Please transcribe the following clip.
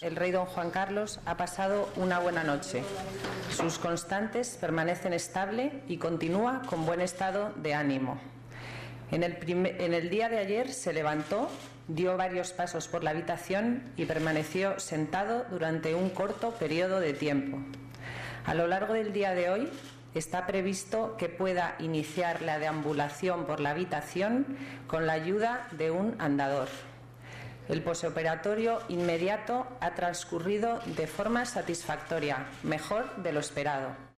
El rey don Juan Carlos ha pasado una buena noche. Sus constantes permanecen estable y continúa con buen estado de ánimo. En el día de ayer se levantó, dio varios pasos por la habitación y permaneció sentado durante un corto periodo de tiempo. A lo largo del día de hoy está previsto que pueda iniciar la deambulación por la habitación con la ayuda de un andador. El posoperatorio inmediato ha transcurrido de forma satisfactoria, mejor de lo esperado.